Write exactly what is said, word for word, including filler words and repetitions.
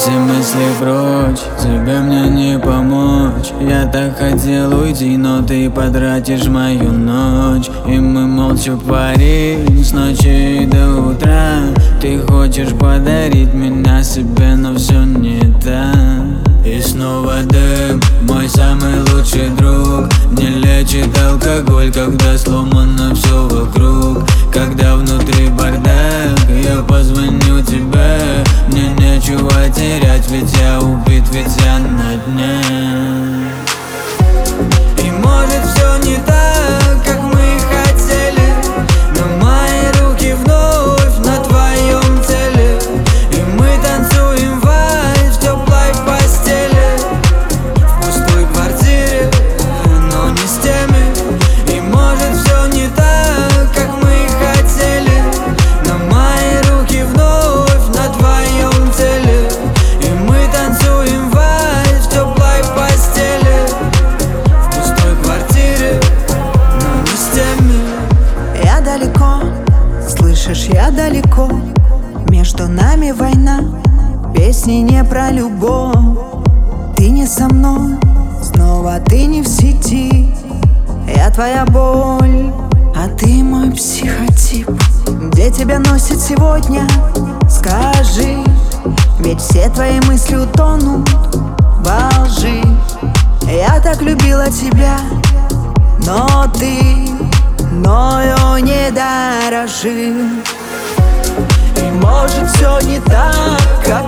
все мысли прочь, тебе мне не помочь. Я так хотел уйти, но ты потратишь мою ночь. И мы молча парим с ночи до утра. Ты хочешь подарить меня себе, но все не так. И снова дым, мой самый лучший друг. Не лечит алкоголь, когда сломано все вокруг. Когда внутри бардак, я позвоню тебе. Мне нечего терять, ведь я убит, ведь я на дне. И может все не так, как мы хотели, но мои руки вновь на твоем теле. И мы танцуем вальс в теплой постели, в пустой квартире, но не с теми. И может все не так, как мы хотели, но мои руки вновь на твоем теле. И мы танцуем вальс в теплой постели, в пустой квартире, но не с теми. Я далеко, слышишь, я далеко. Между нами война, песни не про любовь. Ты не со мной, снова ты не в сети. Я твоя боль, а ты мой психотип. Где тебя носит сегодня, скажи, ведь все твои мысли утонут во лжи. Я так любила тебя, но ты мною не дорожил. И может все не так, как